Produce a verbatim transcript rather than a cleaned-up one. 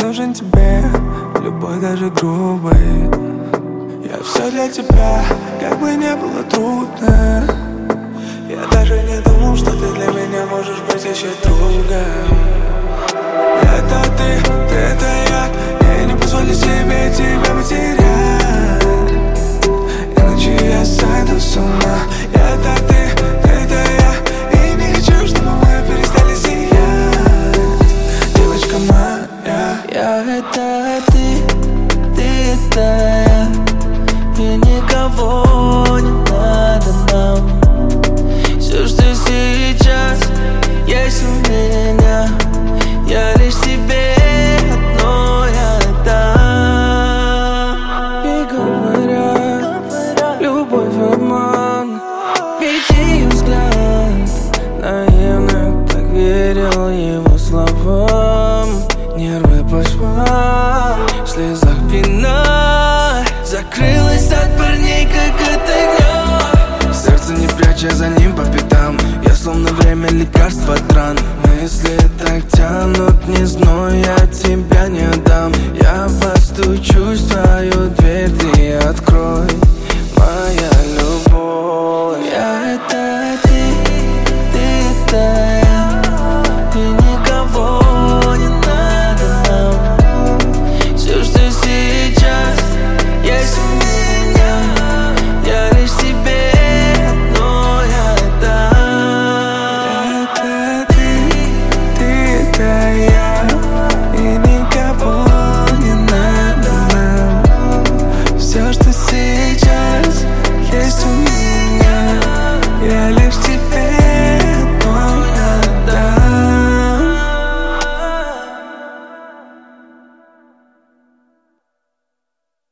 нужен тебе, любой даже грубый. Я все для тебя, как бы не было трудно. Я даже не думал, что ты для меня можешь быть еще другом. Это ты, ты это я, я не позволю себе тебя потерять, иначе я сойду с ума. Это ты, ты это я, и не хочу, чтобы мы перестали сиять, девочка моя. Я это ты, ты это я, и никого не надо нам. Все, что сейчас есть у меня, я лишь тебе одной отдам. И говорят, любовь обман, ведь ее взгляд наивно так верил его словам. Нервы по швам, в слезах пена, закрылась от парней, как от огня. Сердце не пряча за ним по пятам, я словно время лекарства от ран. Мысли так тянут, не зная тебя.